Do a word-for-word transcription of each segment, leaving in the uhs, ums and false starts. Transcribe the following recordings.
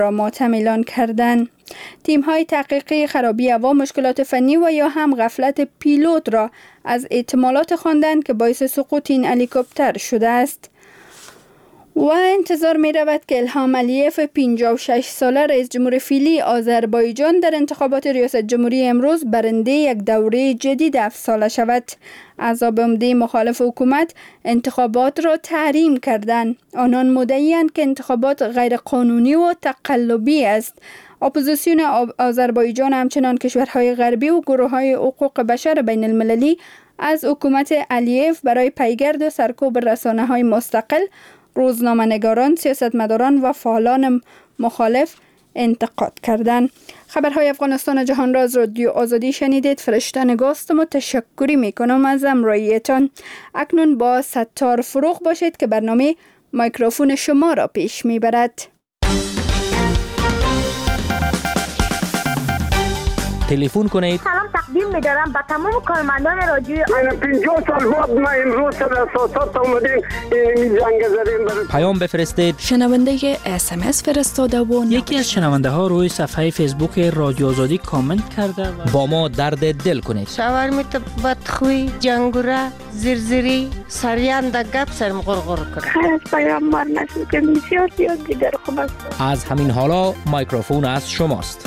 را ماتم اعلان کردند. تیم‌های تحقیقی خرابی هوا، مشکلات فنی و یا هم غفلت پیلوت را از احتمالات خواندند که باعث سقوط این هلیکوپتر شده است. و انتظار می رود که الهام علیف پنجاه و شش ساله رئیس جمهور فعلی آذربایجان در انتخابات ریاست جمهوری امروز برنده یک دوره جدید هفت ساله شود. احزاب عمده مخالف حکومت انتخابات را تحریم کردند. آنان مدعی‌اند که انتخابات غیر قانونی و تقلبی است. اپوزیسیون آذربایجان همچنان کشورهای غربی و گروه‌های حقوق بشر بین المللی از حکومت علیف برای پیگرد و سرکوب رسانه‌های مستقل، روزنامه‌نگاران، سیاستمداران و فعالان مخالف انتقاد کردند. خبرهای افغانستان و جهان را از رادیو آزادی شنیدید. فرشته نگاستم و تشکری میکنم از همراهیتان. اکنون با ستار فروغ باشید که برنامه میکروفون شما را پیش میبرد. تلفن کنید. سلام تقدیم می‌دارم به تمام کارمندان رادیو. پنجاه سال بعد ما امروز سر اساسات اومدیم این جنگ زدیم. پیام بفرستید. شنونده اس ام اس فرستاده و یکی از شنونده ها روی صفحه فیسبوک رادیو آزادی کامنت کرده و با ما درد دل کنید. شاورمیت بدخوی، جنگوره، زرزری، سریان در گپ سرم غرغر کرد. خیلی از پیام مار نشد که بسیار زیاد دیگر خوب است. از همین حالا میکروفون از شماست.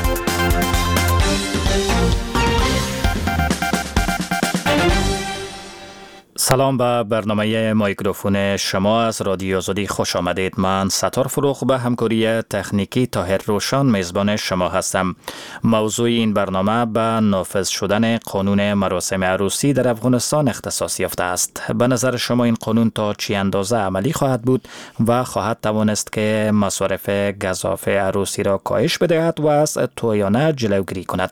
سلام به برنامه میکروفون شما از رادیو آزادی خوش آمدید. من ستار فروغ به همکاری تکنیکی طاهر روشان میزبان شما هستم. موضوع این برنامه به نافذ شدن قانون مراسم عروسی در افغانستان اختصاص یافته است. به نظر شما این قانون تا چه اندازه عملی خواهد بود و خواهد توانست که مصارف گزاف عروسی را کاهش بدهد و از تویانه جلوگیری کند؟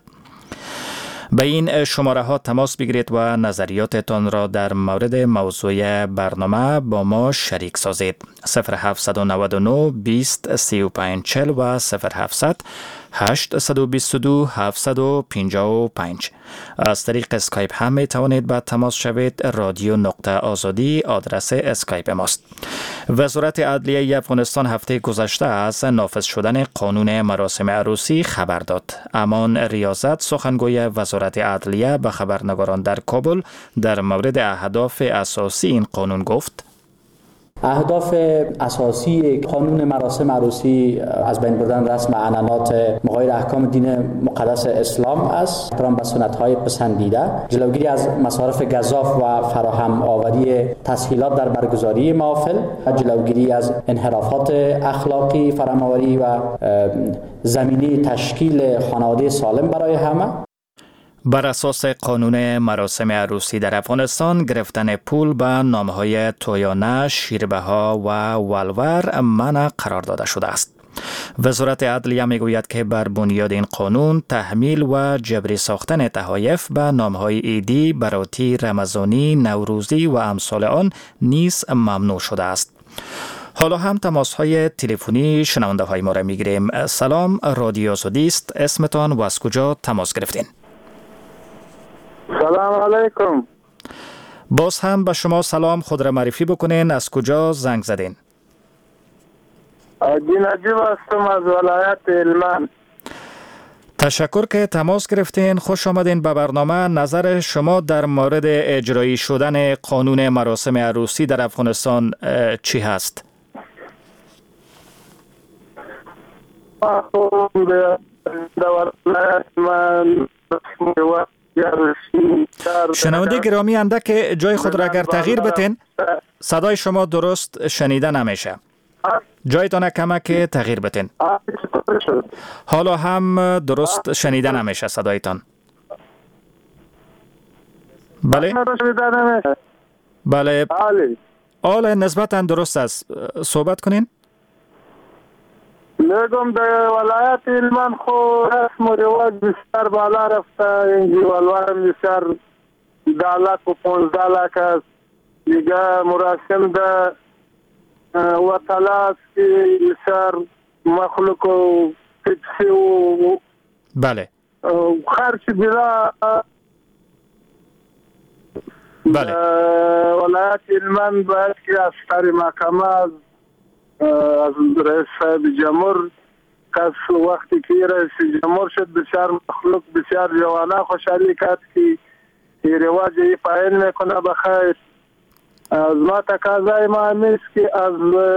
به این شماره ها تماس بگیرید و نظریاتتان را در مورد موضوع برنامه با ما شریک سازید. صفر هفت نه نه بیست سی و پنج چهل و صفر هفتصد هشت دو دو هفت پنج پنج. از طریق اسکایپ هم می توانید به تماس شوید. رادیو نقطه آزادی آدرس اسکایپ ماست. وزارت عدلیه افغانستان هفته گذشته از نافذ شدن قانون مراسم عروسی خبر داد. امان ریاضت سخنگوی وزارت عدلیه به خبرنگاران در کابل در مورد اهداف اساسی این قانون گفت: اهداف اساسی قانون مراسم عروسی از بین بردن رسم عنعنات مغایر احکام دین مقدس اسلام است، احترام به سنت‌های پسندیده، جلوگیری از مصارف گزاف و فراهم آوری تسهیلات در برگزاری محافل، جلوگیری از انحرافات اخلاقی، فراهم‌آوری و زمینه تشکیل خانواده سالم برای همه. بر اساس قانون مراسم عروسی در افغانستان، گرفتن پول به نامه‌های تویانه، شیربها و ولور منع قرار داده شده است. وزارت عدلیه میگوید که بر بنیاد این قانون تحمیل و جبری ساختن تحایف به نامه‌های عیدی، براتی، رمضانی، نوروزی و امثال آن نیز ممنوع شده است. حالا هم تماس‌های تلفنی شنونده های ما را میگیریم. سلام، رادیو آزادی است. اسمتان و از کجا تماس گرفتین؟ سلام علیکم. باز هم به شما سلام. خود را معرفی بکنین. از کجا زنگ زدین؟ نجیب هستم از ولایت هلمند. تشکر که تماس گرفتین. خوش آمدین به برنامه. نظر شما در مورد اجرایی شدن قانون مراسم عروسی در افغانستان چی هست؟ شنونده گرامی، اندک جای خود را اگر تغییر بتین صدای شما درست شنیده نمیشه. جایتان کمک تغییر بتین. حالا هم درست شنیده نمیشه صدایتان. بله بله حالا نسبتا درست است. صحبت کنین. میگم در ولایت هلمند خو رسم و رواج بسیار بالا رفته. اینجی ولور بسیار ده لاک و پانزده لاک است. دیگه مراسم ده وطلاست که بسیار مخلوق و تپسی و بله خرچ بلا بله ولایت هلمند باید که از سر محکمه از از رئیس صاحب جمهور کس وقتی که رئیس جمهور شد بسیار مخلوق بسیار جوانه خوشحالی کرد که این رواج ای پایین میکنه بخیر. از ما تقاضای ما همیست که از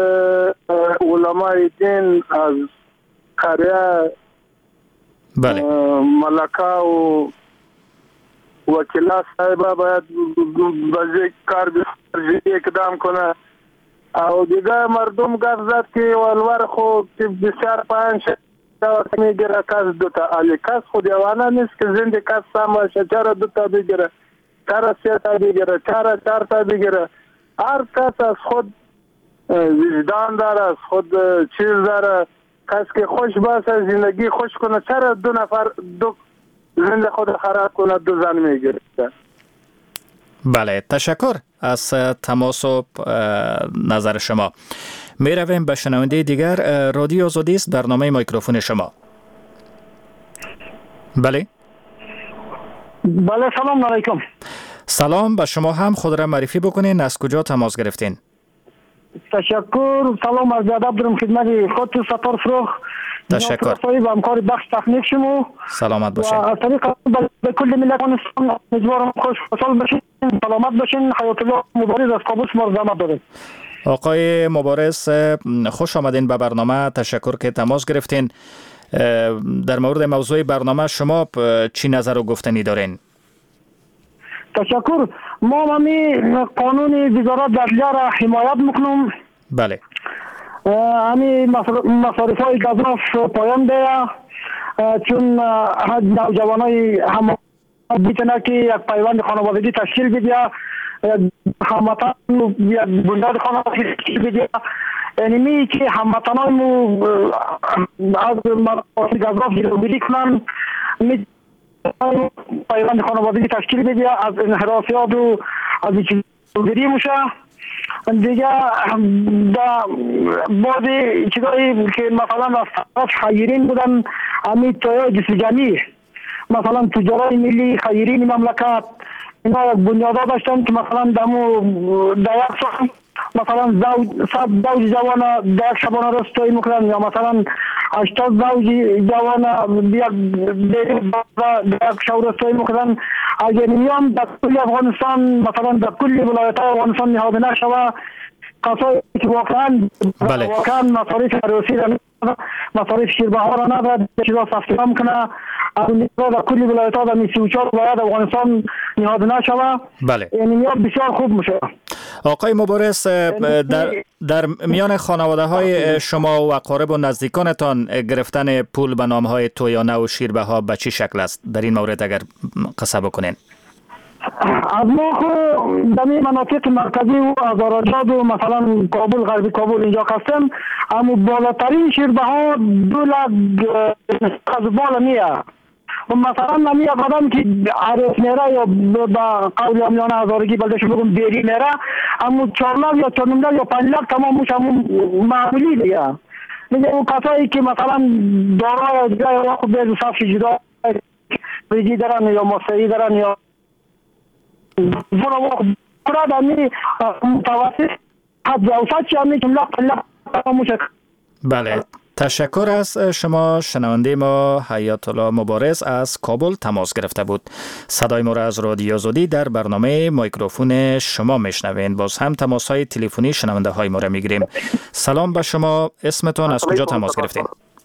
علمای دین، از قریه، بله، ملکه و وکیلا صاحبه باید بازی کار بسیار اقدام کنه. او دیگه مردم گفت زد که ولور خود بسیار پایین شد میگیره کس دوتا علی کس خود یوانه نیست که زنده کس سام باشه. چرا دوتا بگیره، چرا سه تا بگیره، چرا چهار تا بگیره. هر کس از خود وجدان داره، از خود چیز داره. کس که خوش باشه زندگی خوش کنه، چرا دو نفر دو زنده خود خراب کنه دو زن میگیره. بله، تشکر از تماس و نظر شما. می رویم به شنونده دیگر. رادیو آزادی است، برنامه میکروفون شما. بله بله، سلام علیکم. سلام به شما هم. خود را معرفی بکنین، از کجا تماس گرفتین؟ تشکر. سلام از ادب دارم خدمت خود ستار فروخ. تشکر. صاحب همکار بخش تکنیک شما. سلامت باشین. و از طریق به کل ملت افغانستان امیدوارم خوش خوشحال باشین، سلامت باشین. حیات الله مبارز از کابل شما زحمت دارید. آقای مبارز خوش آمدین به برنامه. تشکر که تماس گرفتین. در مورد موضوع برنامه شما چی نظر و گفتنی دارین؟ تشکر. ما همی قانون وزارت داخلیه را حمایت میکنم. بله. همی مصارف های گزاف پایان ده، چون نوجوانای هم بیتنه که یک پیوند خانوادگی تشکیل بده، هموطن یک بنیاد خانوادگی تشکیل بده. یعنی می که هموطنای مو از مصارف گزاف جلوگیری کنن، می پیوند خانوادگی تشکیل بده، از انحرافیات و از جلوگیری میشه. دیگه با بعضی چیزایی که مثلا از طرف خیرین بودن، همین توی جسجانی مثلا تجارای ملی خیرین مملکت اینا یک بنیادا داشتن که مثلا دمو در یک سال مثلا زوج صد زوج جوان در یک شبانه رستایی میکنن، یا مثلا هشتاد زوج جوان در یک شب رستایی میکنن. اگر میام در کل افغانستان مثلا در کل ولایت افغانستان نهاده نشوه، کسایی که واقعا واقعا مصارف عروسی را نداره، مصارف شیربها را نداره، چیزا سفتگاه میکنه، از در کل ولایت ها در سی و چهار ولایت افغانستان نهاده نشوه. بله. یعنی بسیار خوب میشه. آقای مبارز، در, در میان خانواده های شما و اقارب و نزدیکانتان گرفتن پول به نام های تویانه و شیربها به چی شکل است؟ در این مورد اگر قصه بکنین. از ما در مناطق مرکزی و آذربایجان و مثلا کابل، غربی کابل اینجا هستم، اما بالاترین شیربها دو لک از بالا میه. و مثلا نمی آدم که عرف میره یا با قول امیان هزارگی بلدش بگم بیری میره، اما چهار لک یا چهار لک یا پنج لک تمام موش همون معمولی دیگه. دیگه اون کسایی که مثلا دارای دیگه یا خود بیز صف جدا ریجی دارن یا مصری دارن یا برای دمی متوسط حد جوسط چی همی چون لک پنج لک تمام موش. بله. تشکر از شما. شنونده ما حیات الله مبارز از کابل تماس گرفته بود. صدای ما را از رادیو آزادی در برنامه میکروفون شما میشنوین. باز هم تماس های تلفنی شنونده های ما را میگیریم. سلام به شما. اسمتون، از کجا تماس گرفتین؟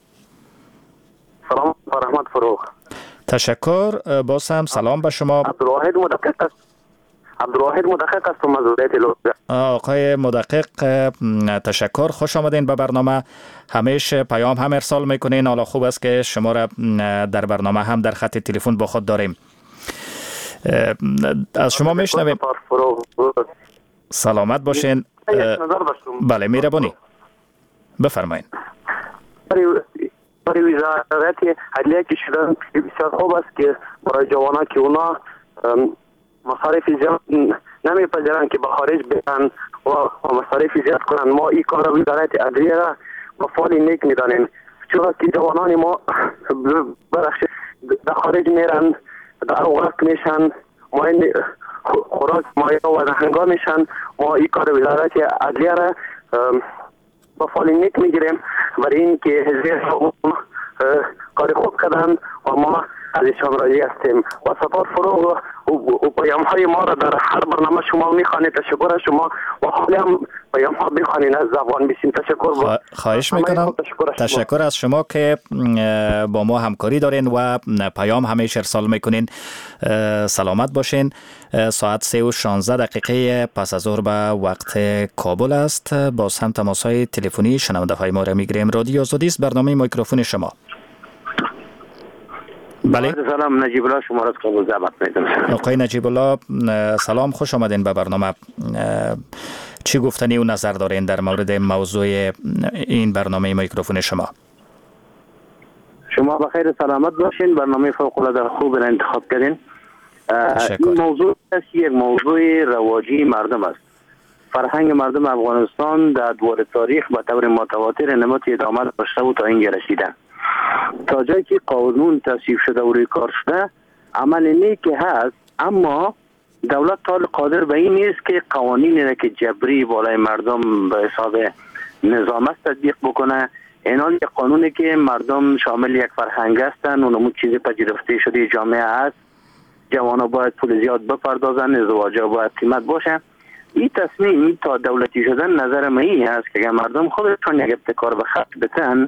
سلام رحمت فروخ. تشکر. باز هم سلام به شما. عبدالواحد مدقق است. عبدالواحد مدقق است از ولایت لوزه. آقای مدقق، تشکر. خوش آمدین به برنامه. همیشه پیام هم ارسال میکنین. حالا خوب است که شما را در برنامه هم در خط تلفن با خود داریم. از شما میشنویم. سلامت باشین. بله، مهربانی بفرمایید. برای وزارت عدلیه که شدن بسیار خوب است که برای جوانان که اونا مصارف زیاد نمیپذیرن که به خارج برن و مصارف زیاد کنن. ما این کار وزارت عدلیه را با فعال نیک میدانیم، چون که جوانان ما برخش در خارج میرن، در اوقات میشن، ما این خوراک مایه و دهنگاه میشن. ما این کار وزارت عدلیه را با فعال نیک میگیریم برای این که زیر کردن و ما از ایشان راضی هستیم و ستار فروغ و پیام های ما را در هر برنامه شما میخوانید. تشکر از شما و حالی هم پیام ها بخوانید از زبان بسیم. تشکر. خواهش میکنم. تشکر از شما که با ما همکاری دارین و پیام همیشه ارسال میکنین. سلامت باشین. ساعت سه و شانزده دقیقه پس از ظهر به وقت کابل است. باز هم تماس های تلفنی شنونده های ما را میگیریم. رادیو آزادی است، برنامه میکروفون شما. بله. سلام، نجیب الله شما را از کابل دعوت می‌کنم. آقای نجیب الله سلام، خوش آمدین به برنامه. چی گفتنی و نظر دارین در مورد موضوع این برنامه میکروفون شما؟ شما بخیر سلامت باشین. برنامه فوق العاده خوب را انتخاب کردین. این موضوع یک موضوع رواجی مردم است. فرهنگ مردم افغانستان در دور تاریخ به طور متواتر نمط ادامه داشته و تا اینجا رسیده. تا جایی که قانون تصویب شده و روی کار شده عمل نیکی هست، اما دولت تا قادر به این نیست که قوانینی را که جبری بالای مردم به حساب نظام است تطبیق بکنه. اینال یک قانونی که مردم شامل یک فرهنگ هستند و نمود چیزی پذیرفته شده جامعه است. جوانا باید پول زیاد بپردازن، ازدواجا باید قیمت باشه. این تصمیم تا دولتی شدن نظر من این است که اگر مردم خودشون یک ابتکار به خط بتن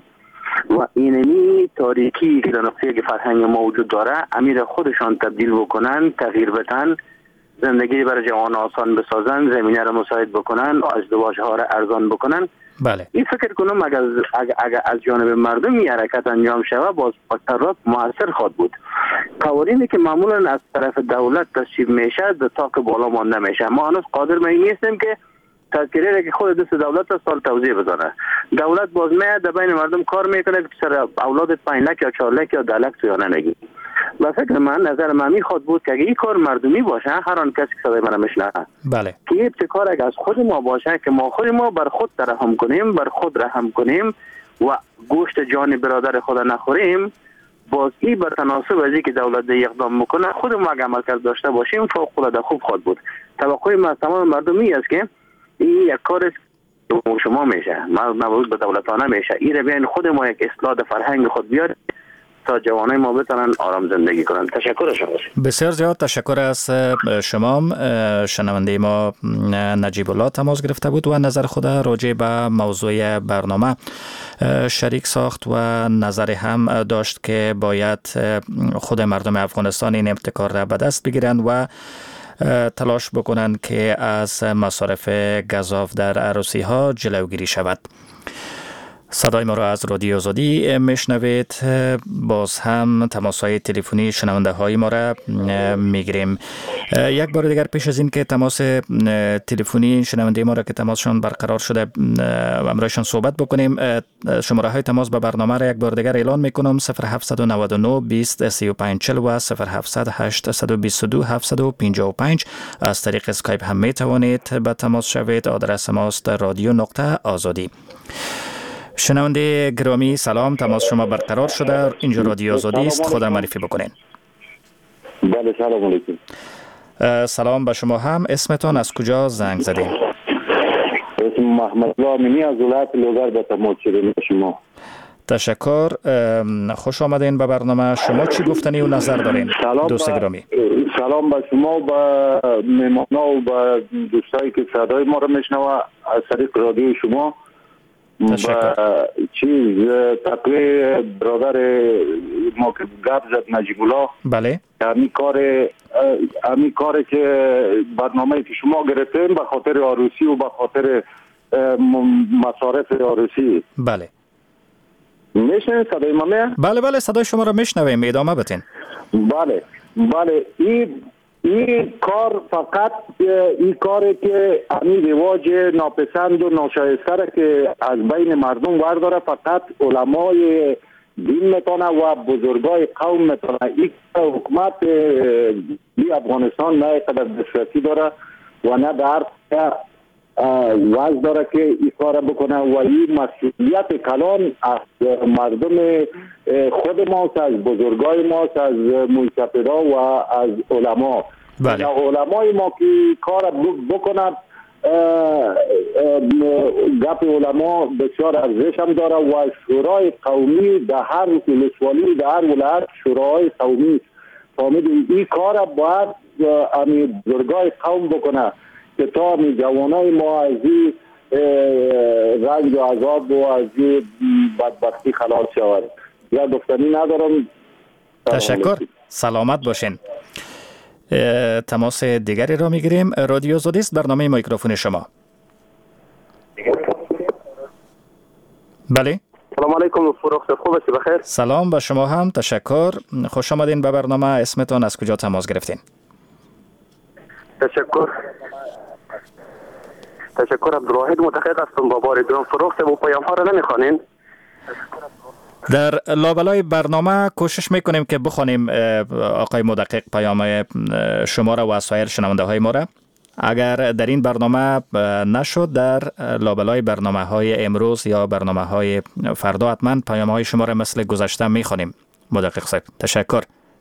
و اینمی تاریکی که در نقطه که فرهنگ ما وجود داره امیر خودشان تبدیل بکنن، تغییر بدن، زندگی برای جوان آسان بسازن، زمینه را مساعد بکنن، ازدواج ها را ارزان بکنن. بله. این فکر کنم اگر, اگر, اگر از جانب مردم این حرکت انجام شود باز اثرات موثر خواهد بود. قوانینی که معمولا از طرف دولت تصویب میشه در تاک بالا مانده میشه. ما هنوز قادر به این نیستیم که تذکره را که خود دست دولت سال توضیح بزنه. دولت باز میاد در بین مردم کار میکنه که سر اولاد پنج لک یا چهار لک یا ده لک تویانه نگی. و فکر من نظر من میخواد بود که اگه این کار مردمی باشه، هر آن کسی که صدای من میشنوه، بله، که ابتکار اگه از خود ما باشه که ما خود ما بر خود ترحم کنیم، بر خود رحم کنیم و گوشت جان برادر خود نخوریم، باز این بر تناسب از اینکه دولت اقدام میکنه خود ما اگه عمل کرد داشته باشیم فوق العاده خوب خواهد بود. توقع ما از تمام مردمی است که این یک کار است که شما میشه، مربوط به دولتانه میشه. این رو بیاین خود ما یک اصلاح فرهنگ خود بیاریم تا جوانای ما بتونن آرام زندگی کنن. تشکر شما. بسیار زیاد تشکر از شما. شنونده ما نجیب الله تماس گرفته بود و نظر خود راجع به موضوع برنامه شریک ساخت و نظر هم داشت که باید خود مردم افغانستان این ابتکار را به دست بگیرند و تلاش بکنند که از مصارف گزاف در عروسی ها جلوگیری شود. صدای ما را از رادیو آزادی میشنوید. باز هم تماس‌های تلفنی شنونده های ما را میگیریم. یک بار دیگر پیش از این که تماس تلفنی شنونده ما را که تماسشان برقرار شده همراهشان صحبت بکنیم، شماره های تماس به برنامه را یک بار دیگر اعلان میکنم: صفر هفت نه نه بیست سی و پنج چهل و صفر هفت هشت دو دو هفت پنج پنج. از طریق اسکایپ هم میتوانید به تماس شوید. آدرس ماست رادیو نقطه آزادی. شنونده گرامی سلام، تماس شما برقرار شده. اینجا رادیو آزادی است، خود معرفی بکنین. بله سلام علیکم. سلام به شما هم. اسمتان از کجا زنگ زدین؟ اسم محمد الله امینی از ولایت لوگر به تماس شدیم شما. تشکر، خوش آمدین به برنامه. شما چی گفتنی و نظر دارین دوست گرامی؟ سلام به شما و مهمانا و به دوستایی که صدای ما رو میشنوه از طریق رادیو شما. تشکر. چیز تقوی برادر ما که گپ زد نجیب الله، بله، همین کار همین کار که برنامه که شما گرفتین به خاطر عروسی و به خاطر مصارف عروسی. بله، میشنوید صدای ما میاد؟ بله بله صدای شما را میشنویم، ادامه بدین. بله بله این این کار فقط این کاری که این رواج ناپسند و ناشایسته که از بین مردم ورداره فقط علمای دین میتونه و بزرگای قوم میتونه. این حکومت بی افغانستان نه قدر دسترسی داره و نه در وضع داره که این کار بکنه و این مسئولیت کلان از مردم خود ماست، از بزرگای ماست، از منصفدا و از علما. بله. علمای ما که کار بکنند گپ علما بسیار ارزش هم داره و شورای قومی در هر ولسوالی در هر ولایت شورای قومی فهمیدیم این کار باید امی بزرگای قوم بکنه که تا می جوانای ما از این رنج و عذاب و از این بدبختی خلاص شود. یا گفتنی ندارم. تشکر. سلامت باشین. تماس دیگری را میگیریم. رادیو آزادی است، برنامه میکروفون شما. بله. سلام علیکم فروخت، خوب هستی؟ بخیر. سلام به شما هم، تشکر. خوش آمدین به برنامه. اسمتان از کجا تماس گرفتین؟ تشکر. تشکر. عبدالواحد متحق هستم با بار دوم. فروخت و پیام ها را نمیخوانین؟ در لابلای برنامه کوشش میکنیم که بخوانیم آقای مدقق پیام شما را و سایر شنونده های ما را. اگر در این برنامه نشد، در لابلای برنامه های امروز یا برنامه های فردا حتما پیام های شما را مثل گذشته میخوانیم. مدقق صاحب تشکر.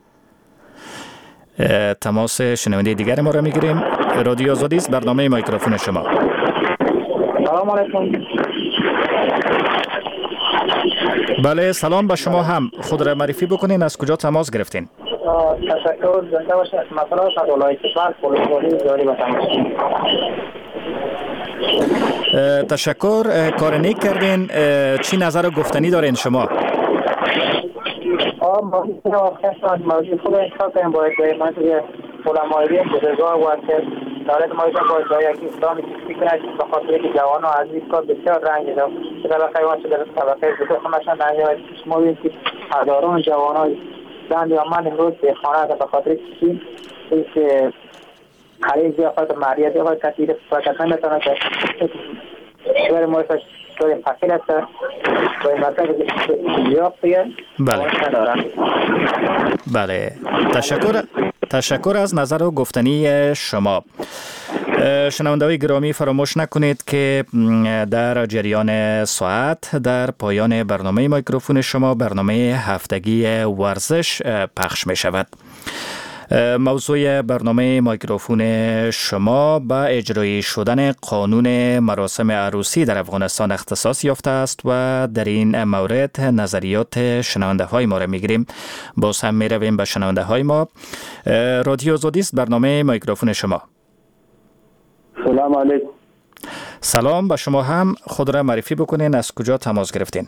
تماس شنونده دیگر ما را میگیریم. رادیو آزادی است، برنامه میکروفون شما. سلام علیکم. بله سلام به شما هم. خود را معرفی بکنین، از کجا تماس گرفتین؟ تشکر. زنده باشید. مسئله از ولایت فارس پلیس زاری به تماس. تشکر. کار نیک کردین. چی نظر و گفتنی دارین شما؟ آه موضوع خاص موضوع خوب انتخاب کردیم باید به منطقه علمایی بزرگوار و که دارد ما ایشان باید باید که اسلامی فکر نشید به خاطر که جوان ها از این کار بسیار رنج دارد که طبقه واسه در طبقه بزرگ همشان رنج دارد که ما بیم که هزاران جوان های زن یا من امروز به خانه به خاطر کسی که خریج یا خاطر معریت یا خاطر کسی فکر نمیتونه که شویر مویسش شویر فقیر است باید مثلا جواب بگیر. بله بله تشکر. تشکر از نظر و گفتنی شما. شنونده‌های گرامی فراموش نکنید که در جریان ساعت در پایان برنامه میکروفون شما برنامه هفتگی ورزش پخش می شود. موضوع برنامه میکروفون شما به اجرایی شدن قانون مراسم عروسی در افغانستان اختصاص یافته است و در این مورد نظریات شنونده های ما را میگیریم. باز هم می رویم به شنونده های ما. رادیو آزادی است، برنامه میکروفون شما. سلام علیکم. سلام به شما هم. خود را معرفی بکنین، از کجا تماس گرفتین؟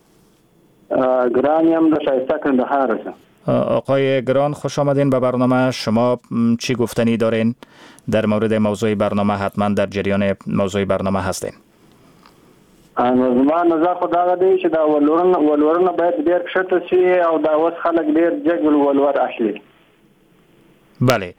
گرانی هم در شایسته کندهار هستم. آقای گران خوش آمدین به برنامه. شما چی گفتنی دارین در مورد موضوع برنامه؟ حتما در جریان موضوع برنامه هستین. زما نظر خو دا دی چې دا ولورن ولورن باید ډیر کښته شي او دا اوس خلک ډیر جګ ولور اخلي. بله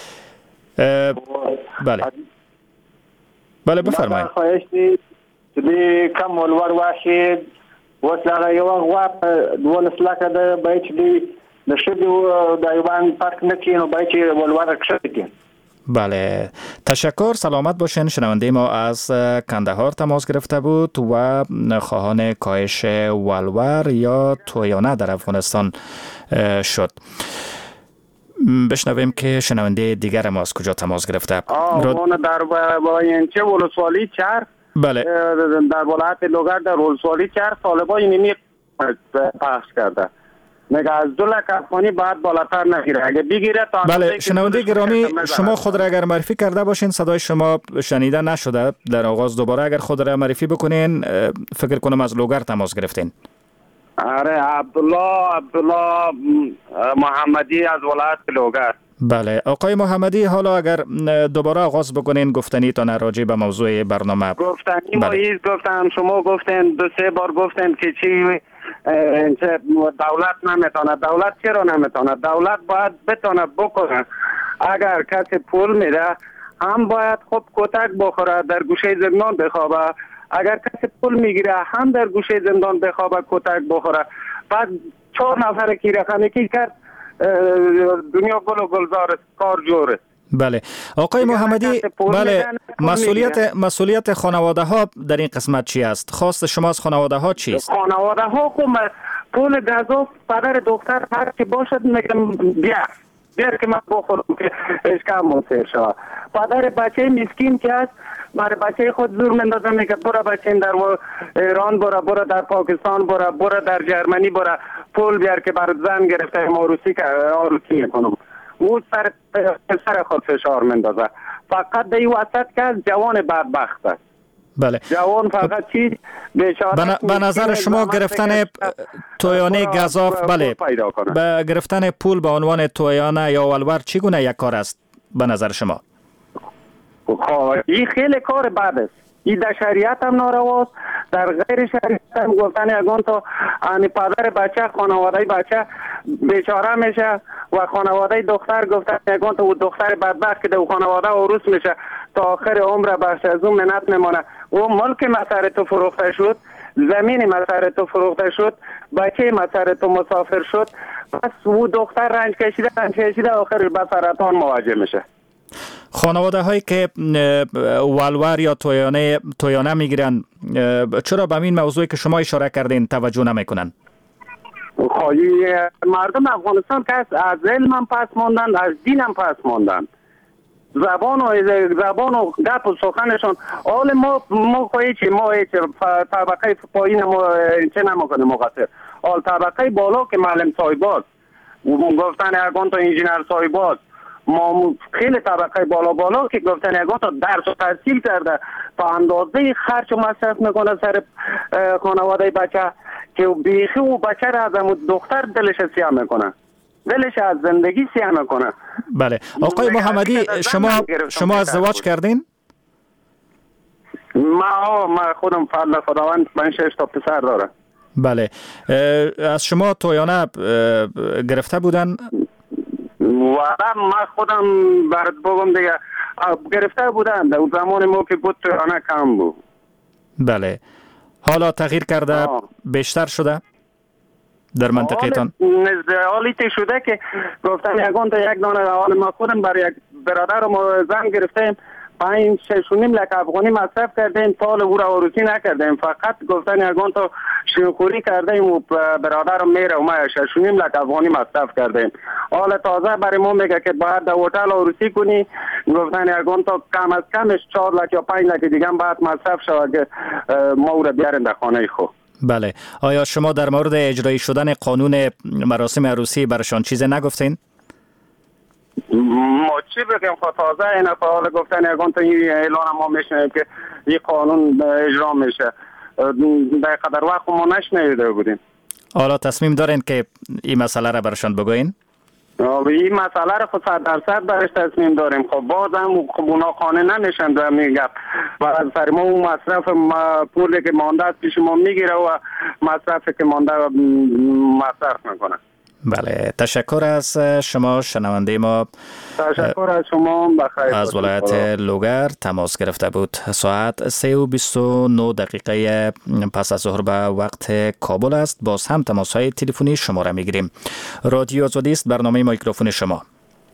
بله بله بفرمایید. خواهش دی چې کم ولور واخلي اوس دا یو وخت دولس لکه د باید چې د شدو د ایوان پارک نکین و باید چې ولور کښته کړي. بله تشکر. سلامت باشین. شنونده ما از کندهار تماس گرفته بود و خواهان کاهش ولور یا تویانه در افغانستان شد. بشنویم که شنونده دیگر ما از کجا تماس گرفته. آه در باینچه ولسوالی چهر. بله در ولایت لوگر در ولسوالی چهر طالبان اینمی پخش کرده. مگه از دو لک افغانی بعد بالاتر نگیره. اگه بگیره تا بله شنونده گرامی شما خود را اگر معرفی کرده باشین، صدای شما شنیده نشده در آغاز. دوباره اگر خود را معرفی بکنین، فکر کنم از لوگر تماس گرفتین. آره عبدالله عبدالله محمدی از ولایت لوگر. بله آقای محمدی، حالا اگر دوباره آغاز بکنین گفتنی تا راجع به موضوع برنامه. گفتنی بله. ما گفتم شما گفتین دو سه بار گفتین که چی دولت نمیتونه. دولت چرا نمیتونه؟ دولت باید بتونه بکنه. اگر کسی پول میده هم باید خب کتک بخوره در گوشه زندان بخوابه. اگر کسی پول میگیره هم در گوشه زندان بخوابه کتک بخوره. بعد چهار نفر کی رقمی کی کرد دنیا گل و گلزار کار جوره. بله آقای محمدی، بله مسئولیت مسئولیت خانواده ها در این قسمت چی است؟ خواست شما از خانواده ها چیست؟ خانواده ها خب پول گازو پدر دختر هر کی باشد میگم بیا بیار که من بخورم که اشکم مصیر شود. پدر بچه مسکین که هست برای بچه خود زور مندازه میگه برو بچه در ایران برو، برو در پاکستان برو، برو در جرمنی برو، پول بیار که بر زن گرفته موروسی که آروسی کنم. او سر سر خود فشار مندازه. فقط در این وسط که جوان بدبخت است. بله. جوان فقط چی بیچاره. به نظر شما گرفتن تویانه گزاف، بله، به گرفتن پول به عنوان تویانه یا ولور چگونه یک کار است به نظر شما؟ این خیلی کار بد است. این در شریعت هم نارواست، در غیر شریعت هم گفتن یگان تا آن پدر بچه خانواده بچه بیچاره میشه و خانواده دختر گفتن یگان تا او دختر بدبخت که در خانواده عروس میشه تا آخر عمر بخش از اون منت میمانه. او ملک مسر تو فروخته شد، زمین مسر تو فروخته شد، بچه مسر تو مسافر شد، پس او دختر رنج کشیده رنج کشیده آخر به سرطان مواجه میشه. خانواده هایی که ولور یا تویانه تویانه میگیرن چرا به این موضوعی که شما اشاره کردین توجه نمیکنن؟ خواهی مردم افغانستان که از علم هم پس ماندن، از دین هم پس ماندن. زبان و زبان و گپ و سخنشون حال ما ما خواهی چی ما هیچ طبقه پایین ما چه نمیکنه مقصر. حال طبقه بالا که معلم صاحباست گفتن یگان تا انجینر صاحباست، ما خیلی طبقه بالا بالا که گفتن یگان تا درس و تحصیل کرده تا اندازه خرچ و مصرف میکنه سر خانواده بچه که بیخی و بچه را از دختر دلش سیاه میکنه، دلش از زندگی سیاه میکنه. بله آقای محمدی، شما شما ازدواج کردین؟ ما ما خودم فضل خداوند من شش تا پسر داره. بله از شما تویانه گرفته بودن؟ و ما خودم برات بگم دیگه گرفته بودن در زمان ما که بود تویانه کم بود. بله حالا تغییر کرده آه. بیشتر شده در منطقه تان؟ حالی شده که گفتن یکان تا یک دانه حال ما خودم برای یک برادر ما زن گرفتیم پنج شش و نیم لک افغانی مصرف کردیم، پال او را عروسی نکردیم، فقط گفتن یکان تا شیرخوری کردیم و برادر رو میره و ما شش و نیم لک افغانی مصرف کردیم. حالا تازه برای ما میگه که باید در هتل عروسی کنی، گفتن یکان تا کم از کمش چهار لک یا پنج لک دیگه باید مصرف شود که ما او را بیاریم در خانه خود. بله آیا شما در مورد اجرایی شدن قانون مراسم عروسی برشان چیز نگفتین؟ ما چی بگیم خود تازه این حالا گفتن یکان تا این اعلان ما میشنیم که این قانون اجرا میشه، در قدر وقت ما نشنیده بودیم. حالا تصمیم دارین که این مسئله را برشان بگوین؟ این مسئله را خود صد درصد برش تصمیم داریم. خب بازم خب اونا خانه نمیشن در میگم و از سر ما اون مصرف پولی که مانده از پیش ما میگیره و مصرفی که مانده مصرف میکنه. بله تشکر از شما شنونده ما. تشکر از شما. بخیر. از ولایت لوگر تماس گرفته بود. ساعت سه و بیست و نه دقیقه پس از ظهر به وقت کابل است. باز هم تماس های تلفنی شما را میگیریم. رادیو آزادی است، برنامه میکروفون شما.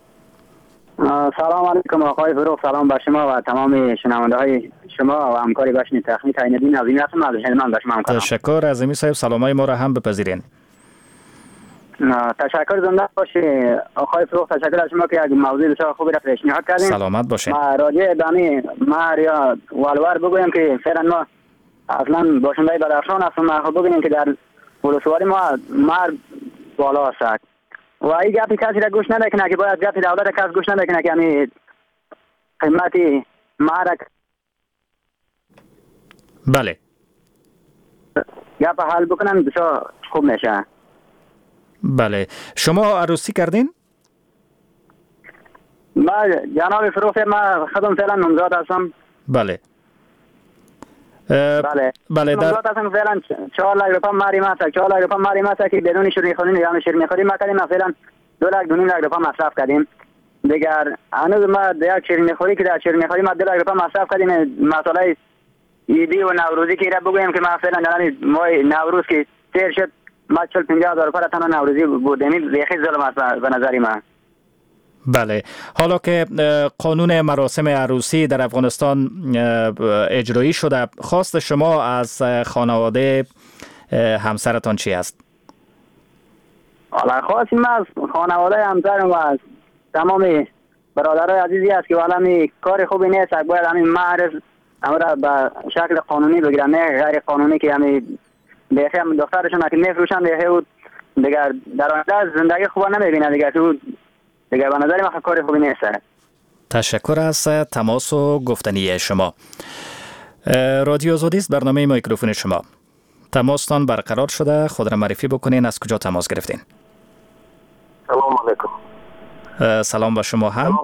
سلام علیکم آقای فروغ، سلام به شما و تمام شنونده های شما و همکاری باشین تخنیک عین‌الدین عظیمی هستم از هلمند به شما هم کنم. تشکر عظیمی صاحب، سلامای ما را هم بپذیرین. تشکر زنده باشی آقای فروغ، تشکر از شما که یک موضوع بسیار خوبی را پیشنهاد کردین. سلامت باشین. ما راجع به همین مهر یا ولور بگویم که فعلا ما اصلا باشنده بدخشان هستم. ما خب ببینیم که در ولسوالی ما مهر بالا است و این گپی کسی را گوش نمیکنه که باید گپی دولت کس گوش نمیکنه که همین قیمتی مهر بله گپ حل بکنن بسیار خوب میشه. بله شما عروسی کردین؟ ما جناب فروغ ما خودم فعلا نمزاد هستم. بله بله بله در نمزاد هستم فعلا چهار لک روپا مهری ماست چهار لک روپا مهری ماست که بدون شیرینی خوری یا شیرینی خوری ما کردیم. فعلا دو لک دو نیم لک روپا مصرف کردیم. دیگر هنوز ما در شیرینی خوری که در شیرینی خوری ما دو لک روپا مصرف کردیم. مسئله ایدی و نوروزی که را بگویم که ما فعلا در ماه نوروز که تیر شد ما چل پنجاه هزار روپا تنها نوروزی بودیم. بیخی ظلم است به نظری من. بله حالا که قانون مراسم عروسی در افغانستان اجرایی شده، خواست شما از خانواده همسرتان چی است؟ حالا خواست ما از خانواده همسرم و از تمام برادرای عزیزی است که والا می کار خوبی نیست، باید همین معرض امر به شکل قانونی بگیرن، نه غیر قانونی که همین دیگه هم دخترشون که میفروشن دیگه و دیگه در آینده زندگی خوب نمیبینه دیگه. تو دیگه به نظر من کار خوبی نیست. تشکر از تماس و گفتنی شما. رادیو آزادی است، برنامه میکروفون شما. تماستان برقرار شده، خود را معرفی بکنین، از کجا تماس گرفتین؟ سلام علیکم. سلام با شما هم.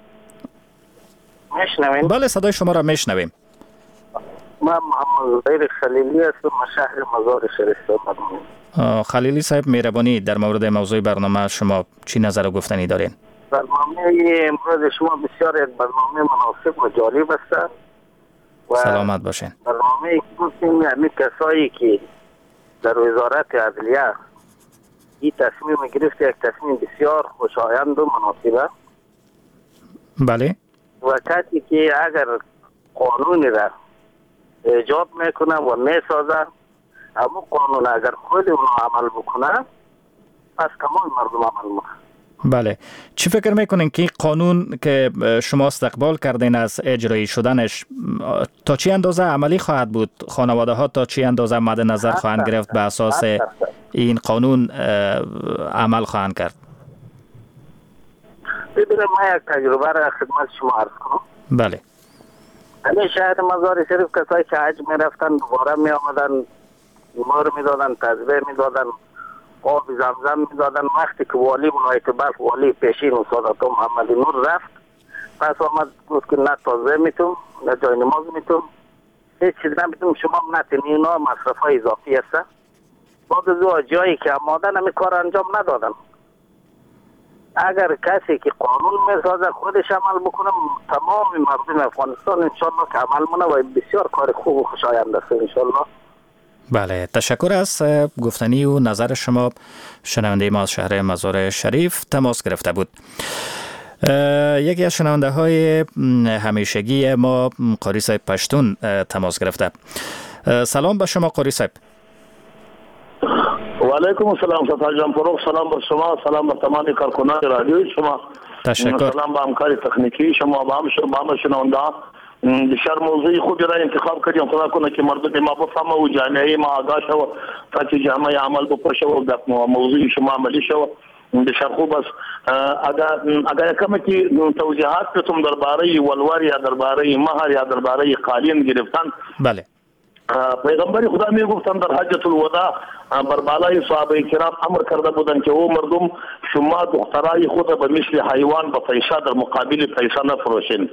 میشنوین؟ بله صدای شما را میشنویم. من محمد زهیر خلیلی هستم، شهر مزار شریف آمدم. خلیلی صاحب مهربانی در مورد موضوع برنامه شما چی نظر و گفتنی دارین؟ برنامه امروز شما بسیار یک برنامه مناسب و جالب است. سلامت باشین. برنامه گفتیم یعنی کسایی که در وزارت عدلیه این تصمیم گرفت، یک تصمیم بسیار خوشایند و مناسب. بله. وقتی که اگر قانونی را ایجاد میکنه و میسازه، اما قانون اگر خود اونو عمل بکنه پس کمال مردم عمل میکنه. بله. چی فکر میکنین که قانون که شما استقبال کردین از اجرایی شدنش تا چی اندازه عملی خواهد بود؟ خانواده ها تا چی اندازه مد نظر خواهند گرفت به اساس این قانون عمل خواهند کرد؟ ببینم من یک تجربه را خدمت شما عرض کنم. بله. علی شهر مزار شریف کسایی که حج می رفتن دوباره می آمدن، مار می دادن، تزبه می دادن، آب زمزم می دادن. وقتی که والی ولایت بلخ، والی پیشین استاد محمد نور رفت، پس آمد گفت که نه تازه میتون، نه جای نماز میتون، هیچ چیز نمیتون، شما نتین، اینا مصرف های اضافی هست. بعد از او جایی که آمادن همی کار انجام ندادن. اگر کسی که قانون میسازه خودش عمل بکنه، تمام مردم افغانستان انشالله که عمل مونه و بسیار کار خوب و خوشایند است انشالله. بله، تشکر از گفتنی و نظر شما. شنونده ما از شهر مزار شریف تماس گرفته بود. یکی از شنونده های همیشگی ما قاری صاحب پشتون تماس گرفته. سلام به شما قاری صاحب. و علیکم السلام ستار جان فروغ. سلام بر شما، سلام بر تمام کارکنان رادیوی شما. تشکر. سلام به همکار تکنیکی شما، به همه شنونده. بسیار موضوعی خوبی را انتخاب کردیم. خدا کنه که مردم ما بفهمه و جامعه ما آگاه شود تا که جامعه عمل بپشه و موضوع شما عملی شود. بسیار خوب است. اگر اگر کمی که توضیحات بتون درباره ولور یا درباره مهر یا درباره قالین گرفتن. بله. پیغمبر خدا می گفتن در حجت الوداع بر بالای صحابه کرام امر کرده بودند که او مردم شما دخترای خود به مثل حیوان به پیسه در مقابل پیسه نفروشین.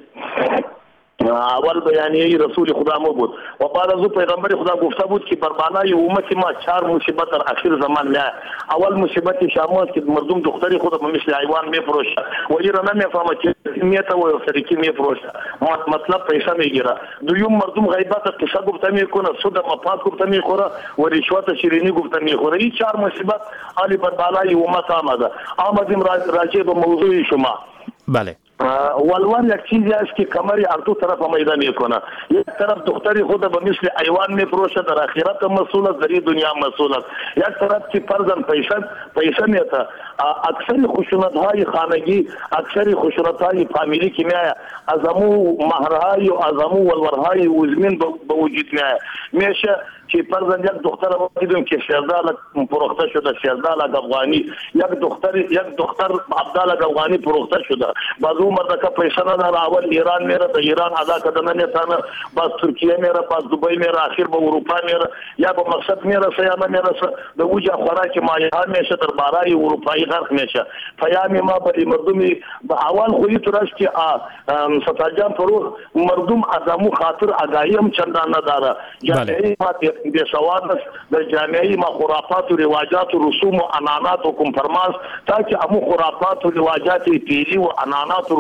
اول بیانیه رسول خدا مو بود و بعد از او پیغمبر خدا گفته بود که بر بالای امت ما چهار مصیبت در آخر زمان میاد. اول مصیبت شامل که مردم دختری خود به مثل حیوان میفروشه و ایرا نمیفهمه که میته و شریکی میفروشه، مطلب پیسه میگیره. دوم مردم غیبت قصه گفته میکنه، سود مفاد گفته میخوره و رشوت شیرینی گفته میخوره. این چهار مصیبت علی بر بالای امت آمده. آمدیم راجع به موضوع شما. بله. ولور یک چیزی است که کمری از دو طرف میدان میکنه. یک طرف دختری خود به مثل حیوان میفروشه، در آخرت مسئول است، در دنیا مسئول است. یک طرف که فرضاً پیسه پیسه میته. اکثر خشونت های خانگی، اکثر خشونت های فامیلی که میاد از امو مهرهای و از امو ولورهای وزمین به وجود میاد. میشه که فرضاً یک دختر دیدم که سیزده لاک فروخته شده، سیزده لاک افغانی. یک دختر یک دختر هفده لاک افغانی فروخته شده. بعض اون مرد که پیسه نداره، اول ایران میره، در ایران ادا کردن نمیتونه، باز ترکیه میره، باز دبی میره، آخر به اروپا میره، یا به مقصد میرسه یا نمیرسه. در اوج خوراک مایعات میشه، در بارای اروپایی غرق میشه. پیام ما برای مردمی به اول خویی تو است که ستار جان فروغ مردم از امو خاطر آگاهی هم چندان نداره. جامعه ما بیسواد است، در جامعه ما خرافات و رواجات و رسوم و انانات و کنفرمانس تا که امو خرافات و رواجات پیری و انانات و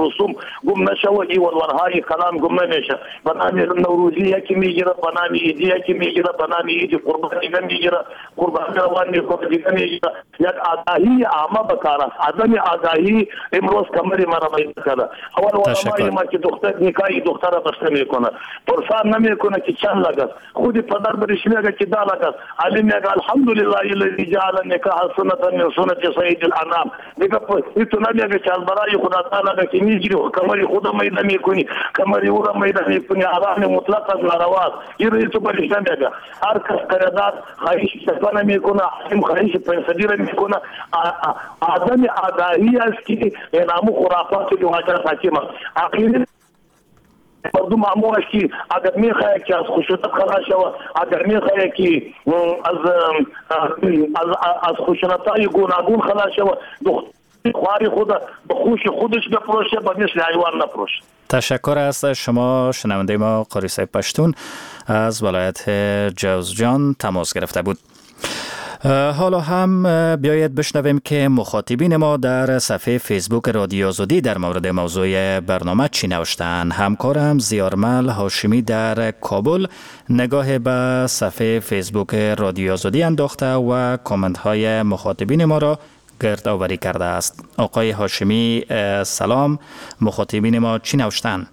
رسوم گم نشه و این ولورهای کلان گم نمیشه. به نام نوروزی یکی میگیره، به نام عیدی یکی میگیره، به نام عید قربانی میگیره، قربانی روان میکنه دیگه میگیره. یک آگاهی عامه بکار است. عدم آگاهی امروز کمری مرا میده کرده. اول علمای ما که دختر نکاحی دختر بسته میکنه، پرسان نمیکنه که چند لگست، خودی پدر برش میگه که دا لگست، علی میگه الحمدلله الذی جعل النکاح سنة من سنة سید الانام. دیگه تو نمیگه که از برای خدا تعالی که میگیری کمری خدا میده میکنی، کمری او را میده میکنی، حرام مطلق از نارواست. این رو تو برش نمیگه. هر کس قرارداد خواهش شفا نمیکنه، حکم خواهش پنسدی را میکنه. عدم آگاهی است که نامو خرافات و حاجات حکیم است. آخری مردم معمول است که اگر میخواه که از خشونت خلاص شود، اگر میخواه که از از از خشونت‌های گوناگون خلاص شود، خواری خود به خوش خودش بفروشه، به مثل حیوان نفروشه. تشکر از شما. شنونده ما قاری صاحب پشتون از ولایت جوزجان تماس گرفته بود. حالا هم بیایید بشنویم که مخاطبین ما در صفحه فیسبوک رادیو آزادی در مورد موضوع برنامه چی نوشتند. همکارم زیارمل هاشمی در کابل نگاه به صفحه فیسبوک رادیو آزادی انداخته و کامنت های مخاطبین ما را گرد آوری کرده است. آقای هاشمی سلام، مخاطبین ما چی نوشتند؟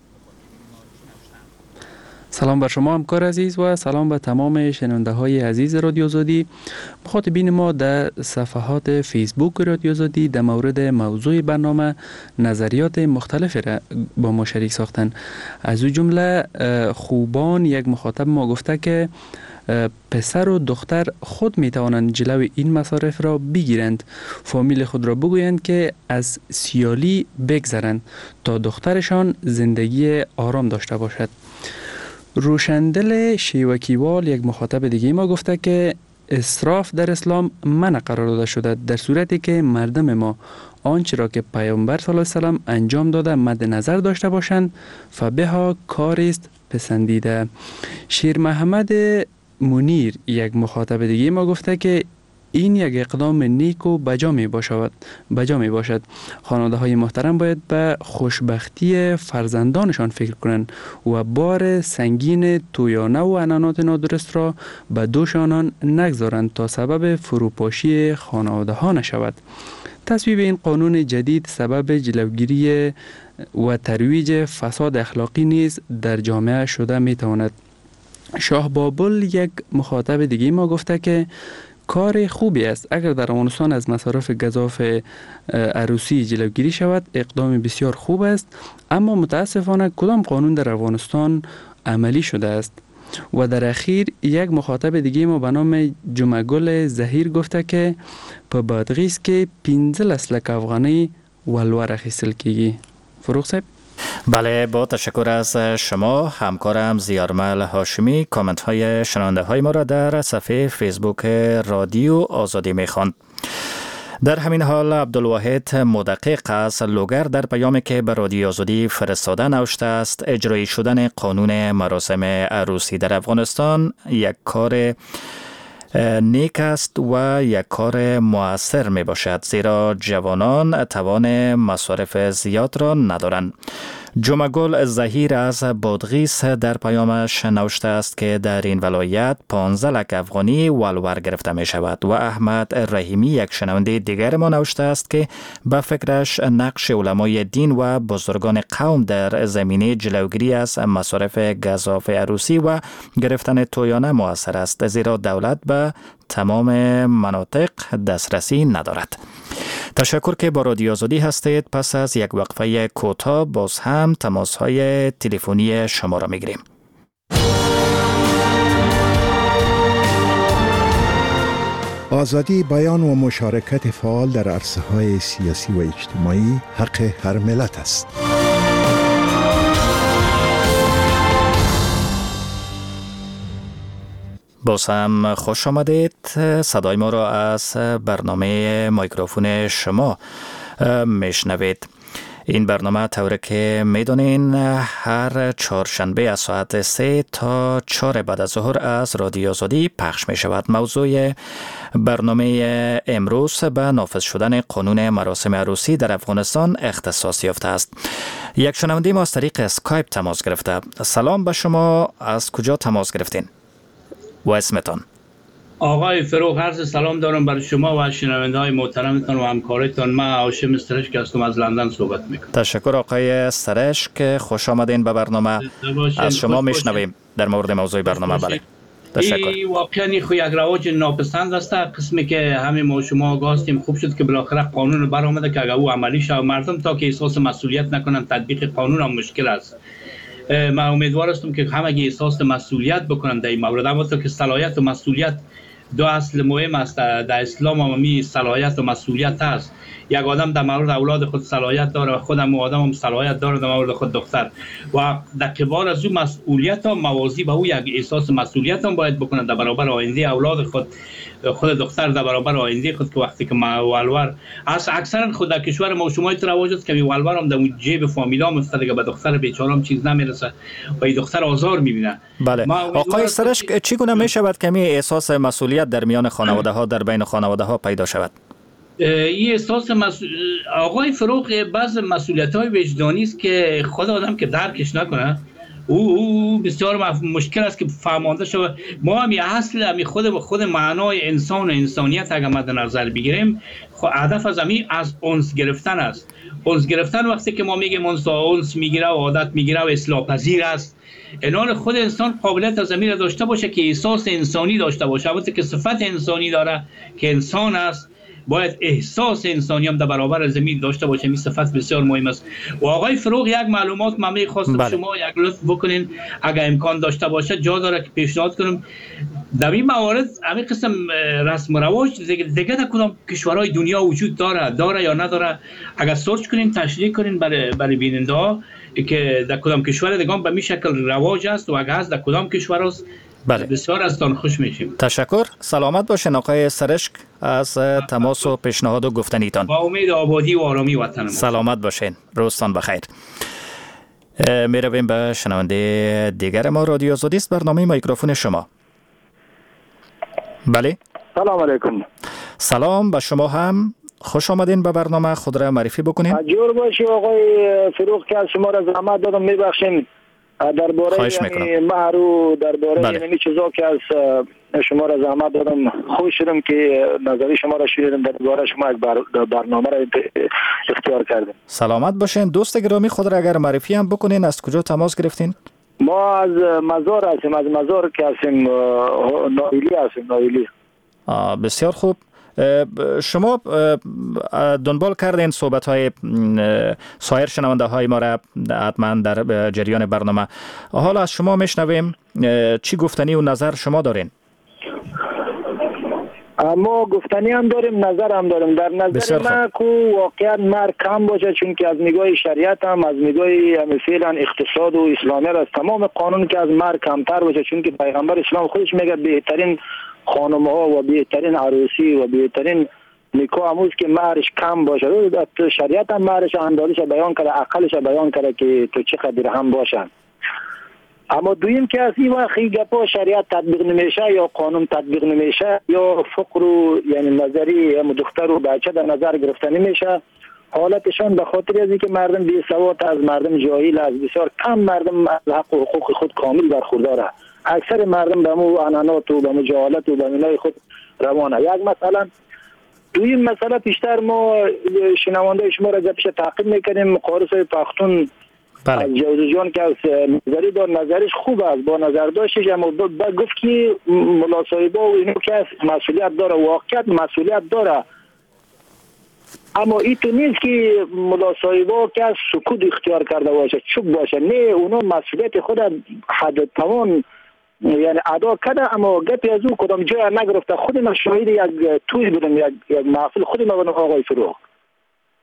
سلام بر شما همکار عزیز و سلام به تمام شنونده های عزیز رادیو آزادی. مخاطبین ما در صفحات فیسبوک رادیو آزادی در مورد موضوع برنامه نظریات مختلف را با ما شریک ساختن. از او جمله خوبان یک مخاطب ما گفته که پسر و دختر خود می توانند جلوی این مصارف را بگیرند، فامیل خود را بگویند که از سیالی بگذرند تا دخترشان زندگی آرام داشته باشد. روشندل شیوکیوال یک مخاطب دیگه ما گفته که اسراف در اسلام منع قرار داده شده، در صورتی که مردم ما آنچه را که پیامبر صلی الله علیه و سلم انجام داده مد نظر داشته باشند فبها کاری است پسندیده. شیر محمد منیر یک مخاطب دیگه ما گفته که این یک اقدام نیک و بجا می باشد. بجا می باشد. خانواده های محترم باید به خوشبختی فرزندانشان فکر کنند و بار سنگین تویانه و عنعنات نادرست را به دوش آنان نگذارند تا سبب فروپاشی خانواده ها نشود. تصویب این قانون جدید سبب جلوگیری و ترویج فساد اخلاقی نیز در جامعه شده می تواند. شاه بابل یک مخاطب دیگه ما گفته که کار خوبی است اگر در افغانستان از مصارف گزاف عروسی جلوگیری شود. اقدام بسیار خوب است، اما متاسفانه کدام قانون در افغانستان عملی شده است. و در اخیر یک مخاطب دیگه ما به نام جمعگل زهیر گفته که په بادغیس کې پنځه لس لک افغانۍ ولور اخیستل کیږي. فروغ صاحب. بله، با تشکر از شما همکارم زیارمل هاشمی کامنت های شنونده های ما را در صفحه فیسبوک رادیو آزادی میخواند. در همین حال عبدالواحد مدقق از لوگر در پیامی که به رادیو آزادی فرستاده نوشته است اجرایی شدن قانون مراسم عروسی در افغانستان یک کار نیک است و یک کار مؤثر می باشد، زیرا جوانان توان مصارف زیاد را ندارند. جمعگل زهیر از بادغیس در پیامش نوشته است که در این ولایت پانزده لک افغانی ولور گرفته می شود و احمد رحیمی یک شنونده دیگر ما نوشته است که به فکرش نقش علمای دین و بزرگان قوم در زمینه جلوگیری از مصارف گزاف عروسی و گرفتن تویانه مؤثر است، زیرا دولت به تمام مناطق دسترسی ندارد. تشکر که با رادیو آزادی هستید. پس از یک وقفه کوتاه باز هم تماس‌های تلفنی شما را می‌گیریم. آزادی بیان و مشارکت فعال در عرصه‌های سیاسی و اجتماعی حق هر ملت است. باز هم خوش آمدید. صدای ما را از برنامه مایکروفون شما میشنوید. این برنامه طوری که میدونین هر چهارشنبه از ساعت سه تا چهار بعد از ظهر از رادیو آزادی پخش می شود. موضوع برنامه امروز به نافذ شدن قانون مراسم عروسی در افغانستان اختصاص یافته است. یک شنونده ما از طریق اسکایپ تماس گرفته. سلام به شما، از کجا تماس گرفتین و اسمتان؟ آقای فروغ، عرض سلام دارم برای شما و شنونده های محترمتان و همکارتان. من هاشم سرشک هستم، از لندن صحبت میکنم. تشکر آقای سرشک، خوش آمدین به برنامه. از شما میشنویم در مورد موضوع برنامه. بله تشکر. این واقعا خو یک رواج ناپسند است. قسمی که همه ما شما آگاهیم، خوب شد که بالاخره قانون برآمده که اگر او عملی شود مردم تا که احساس مسئولیت نکنن تطبیق قانون هم مشکل است. من امیدوار هستم که همه احساس مسئولیت بکنن در این مورد. اما تو که صلاحیت و مسئولیت دو اصل مهم است در اسلام، هم می صلاحیت و مسئولیت است. یک آدم در مورد اولاد خود صلاحیت داره و خودم و آدم هم صلاحیت داره در مورد خود دختر، و در قبال از اون مسئولیت هم موازی به او یک احساس مسئولیت هم باید بکنن در برابر آینده اولاد خود. خود دختر در برابر آینده خود که وقتی که ولور از اکثرا خود در کشور ما شما ایت رواج است که ولور هم در جیب فامیلا هم افتاده که به دختر بیچاره هم چیز نمیرسه و این دختر آزار میبینه. بله آقای سرشک، چگونه میشود که می احساس مسئولیت در میان خانواده ها در بین خانواده ها پیدا شود؟ این احساس مسئول... آقای فروغ، بعض مسئولیت های وجدانی است که خود آدم که درکش نکنه او او بسیار مشکل است که فهمانده شود. ما هم اصل همی خود و خود معنای انسان و انسانیت اگر مد نظر بگیریم، هدف از همی از انس گرفتن است. انس گرفتن وقتی که ما میگیم انس انس میگیره و عادت میگیره و اصلاح پذیر است، اینال خود انسان قابلیت از زمین داشته باشه که احساس انسانی داشته باشه. البته که صفت انسانی داره که انسان است، باید احساس انسانی هم در برابر زمین داشته باشه. این صفت بسیار مهم است. و آقای فروغ، یک معلومات من می‌خواستم بله. شما یک لطف بکنین اگر امکان داشته باشه، جا داره که پیشنهاد کنم در این موارد همین قسم رسم و رواج دیگه, دیگه در کدام کشورهای دنیا وجود داره داره یا نداره، اگر سرچ کنین تشریح کنین برای برای بیننده ها که در کدام کشور دیگه به این شکل رواج است و اگر هست در کدام کشور است. بله. بسیار از تان خوش میشیم. تشکر. سلامت باشین آقای سرشک از تماس و پیشنهاد و گفتنیتان. با امید آبادی و آرامی وطن. سلامت باشین. روزتان بخیر. می رویم به شنونده دیگر ما. رادیو آزادی است، برنامه میکروفون شما. بله. سلام علیکم. سلام به شما هم. خوش آمدین به برنامه. خود را معرفی بکنین. جور باشی آقای فروغ که از شما را زحمت دادم، میبخشین درباره یعنی محرو درباره بله. یعنی چیزا که از شما را زحمت دادم، خوش شدم که نظری شما را شنیدم، درباره شما یک بر... برنامه را اختیار کردیم. سلامت باشین. دوست گرامی، خود را اگر معرفی هم بکنین، از کجا تماس گرفتین؟ ما از مزار هستیم، از مزار که هستیم، نایلی هستیم، نایلی. بسیار خوب. شما دنبال کردین صحبت های سایر شنونده های ما را حتما در جریان برنامه. حالا از شما میشنویم چی گفتنی و نظر شما دارین؟ ما گفتنی هم داریم، نظر هم داریم. در نظر من که واقعا مرد کم باشه، چون که از نگاه شریعت هم از نگاه فعلا اقتصاد و اسلامیت از تمام قانون که از مرد کمتر باشه، چون که پیغمبر اسلام خودش میگه بهترین خانم ها و بهترین عروسی و بهترین نکاح هموز که مهرش کم باشه. شریعت هم مهرش اندازش بیان کرده، عقلش بیان کرده که تو چقدر درهم باشن. اما دویم که از این وقت گپا شریعت تطبیق نمیشه یا قانون تطبیق نمیشه یا فقر و یعنی نظری یا دختر و بچه در نظر گرفته نمیشه، حالتشان به خاطر از اینکه مردم بی سواد از مردم جاهل از بسیار کم مردم از حق و حقوق خود کامل برخورداره. اکثر مردم به مو انانات و به مو جهالت و به منای خود روانه. یک مثلا دویم مسئله پیشتر ما شنوانده شما را جبش تعقیب میکنیم، قارس پختون بله. از جوزی جان که از نظری دار نظرش خوب است، با نظر داشتش، اما با گفت که ملا صاحبا و اینو که از مسئولیت داره، واقعیت مسئولیت داره، اما این تو نیست که ملا صاحبا که از سکوت اختیار کرده باشه، چوب باشه. نه، اونا مسئولیت خود حد توان یعنی ادا کرده، اما گپی از او کدام جای نگرفته. خود من شاهد یک توی بودم، یک یک محفل خود من بودم آقای فروغ.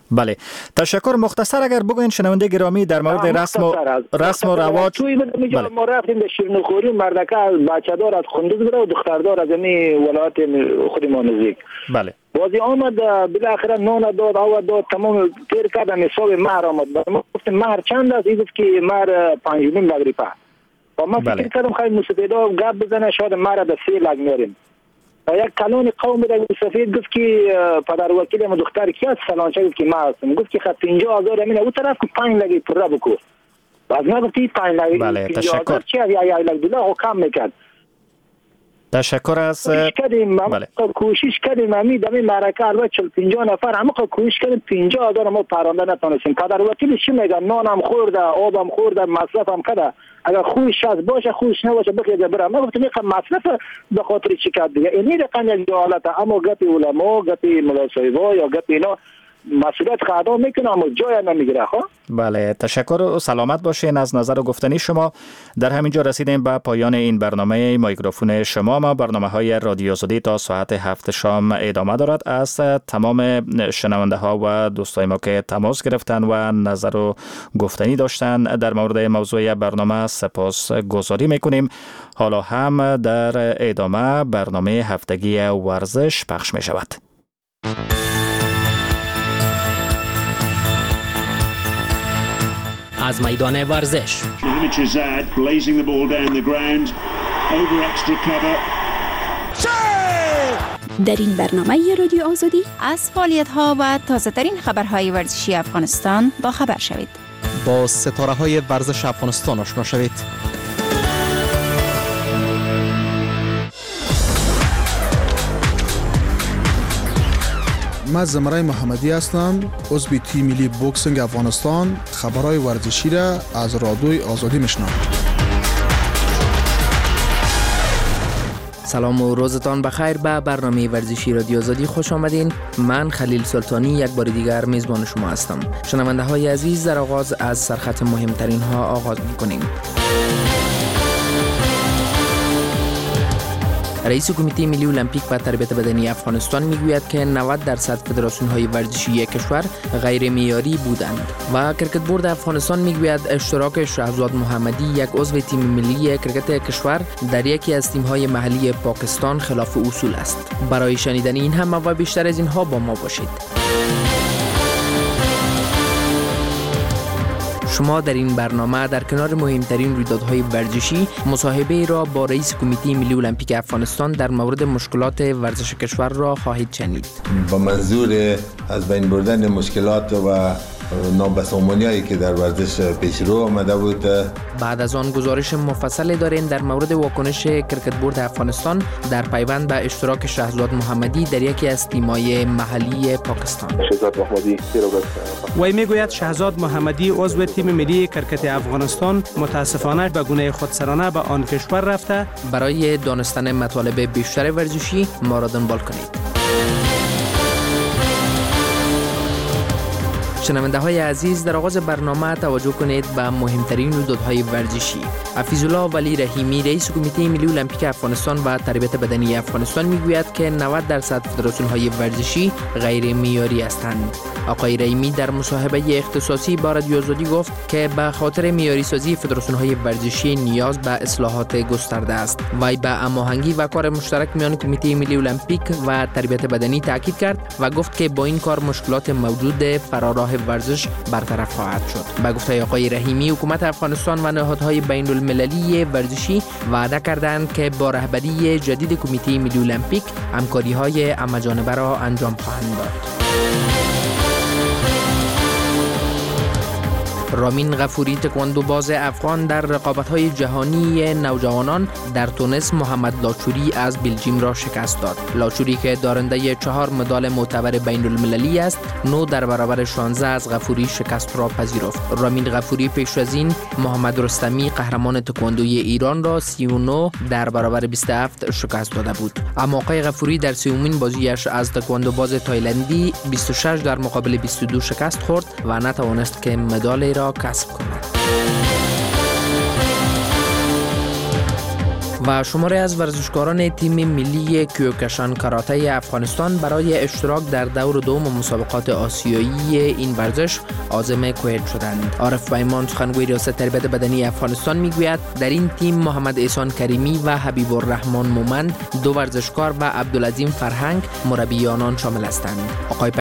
بله، تشکر. مختصر اگر بگوین شنونده گرامی در مورد رسم و رسم و رواج. توی بله. ما رفتیم به شیرینخوری، مردکه از بچه دار از خندوز بره و دختردار از این ولایت خود ما نزدیک. بله. بازی آمد بالاخره نان داد، آب داد، تمام تیر کردن حساب مهر آمد. ما گفتیم مهر چند است؟ این گفت که مهر پنج و نیم لگریپه. و ما فکر کردم خیلی موسیقیدار گپ بزنه شاید مهر به سه لگ میاریم. و یک کلان قوم در سفید گفت که پدر وکیل ما دختر کی است فلانچه گفت که ما هستم. گفت که خط پنجاه هزار امین او طرف که پنج لگی پره بکو. باز ما گفت پنج لگی بله تشکر. چه یا یا لگ دلار کم میکرد. تشکر از کوشش کردیم بله. کوشش کردیم امی دمی معرکه البته چهل پنجاه نفر همه کوشش کردیم پنجاه هزار ما پرونده نتونستیم. پدر وکیل چی میگه؟ نانم خورده، آبم خورده، مصرفم کرده. اگر خوش از باشه خوش نباشه بخیه بره. ما گفتم این مصرف به خاطر چی کرد دیگه؟ اینی رقم یک جهالت. اما گپی علما، گپی ملاسایبا یا گپی اینا مسئولیت خدا میکنه اما جای نمیگیره. خب بله تشکر و سلامت باشین از نظر و گفتنی شما. در همینجا رسیدیم به پایان این برنامه میکروفون شما. ما برنامه های رادیو آزادی تا ساعت هفت شام ادامه دارد. از تمام شنونده ها و دوستای ما که تماس گرفتن و نظر و گفتنی داشتن در مورد موضوع برنامه سپاس گزاری میکنیم. حالا هم در ادامه برنامه هفتگی ورزش پخش می شود. از میدان ورزش در این برنامه رادیو آزادی از فعالیت‌ها و تازه‌ترین خبرهای ورزشی افغانستان با خبر شوید. با ستاره‌های ورزش افغانستان آشنا شوید. من زمرای محمدی هستم، عضو تیم ملی بوکسینگ افغانستان. خبرهای ورزشی را از رادیوی آزادی میشنوم. سلام و روزتان بخیر. به برنامه ورزشی رادیو آزادی خوش آمدین. من خلیل سلطانی یک بار دیگر میزبان شما هستم. شنونده های عزیز، در آغاز از سرخط مهمترین ها آغاز میکنیم. رئیس کمیته ملی المپیک و تربیت بدنی افغانستان میگوید که نود درصد فدراسیون های ورزشی کشور غیر معیاری بودند و کرکت بورد افغانستان میگوید اشتراک شهزاد محمدی یک عضو تیم ملی کرکت کشور در یکی از تیم های محلی پاکستان خلاف اصول است. برای شنیدن این همه و بیشتر از اینها با ما باشید. شما در این برنامه در کنار مهمترین رویدادهای ورزشی مصاحبه را با رئیس کمیته ملی المپیک افغانستان در مورد مشکلات ورزش کشور را خواهید شنید. با منظور از بین بردن مشکلات و نابسامانی‌هایی که در ورزش پیش رو آمده بود. بعد از آن گزارش مفصل داریم در مورد واکنش کرکت بورد افغانستان در پیوند به اشتراک شهزاد محمدی در یکی از تیم‌های محلی پاکستان. شهزاد محمدی وی میگوید شهزاد محمدی عضو تیم ملی کرکت افغانستان متاسفانه به گونه خودسرانه به آن کشور رفته. برای دانستن مطالب بیشتر ورزشی ما را دنبال کنید. شنونده های عزیز، در آغاز برنامه توجه کنید به مهمترین رویدادهای ورزشی. حفیظ الله ولی رحیمی رئیس کمیته ملی المپیک افغانستان و تربیت بدنی افغانستان میگوید که نود درصد فدراسیون های ورزشی غیر معیاری هستند. آقای رحیمی در مصاحبه اختصاصی با رادیو آزادی گفت که به خاطر معیاری سازی فدراسیون های ورزشی نیاز به اصلاحات گسترده است. وی به هماهنگی و کار مشترک میان کمیته ملی المپیک و تربیت بدنی تاکید کرد و گفت که با این کار مشکلات موجود فراراه ورزش برطرف خواهد شد. به گفته آقای رحیمی، حکومت افغانستان و نهادهای بین المللی ورزشی وعده کردند که با رهبری جدید کمیته ملی المپیک همکاری‌های همه‌جانبه را انجام خواهند داد. رامین غفوری تکواندو باز افغان در رقابت‌های جهانی نوجوانان در تونس محمد لاچوری از بلژیم را شکست داد. لاچوری که دارنده چهار مدال معتبر بین المللی است، نو در برابر شانزده از غفوری شکست را پذیرفت. رامین غفوری پیش از این محمد رستمی قهرمان تکواندوی ایران را سی و نه در برابر بیست و هفت شکست داده بود. اما آقای غفوری در سومین بازیش از تکواندو باز تایلندی بیست و شش در مقابل بیست و دو شکست خورد و نتوانست که مدال را کسب کند. و شماری از ورزشکاران تیم ملی کیوکشان کاراته افغانستان برای اشتراک در دور دوم مسابقات آسیایی این ورزش عازم کویت شدند. عارف پیمان سخنگوی ریاست تربیت بدنی افغانستان میگوید در این تیم محمد احسان کریمی و حبیب الرحمن مومند دو ورزشکار و عبدالعظیم فرهنگ مربی آنان شامل هستند. آقای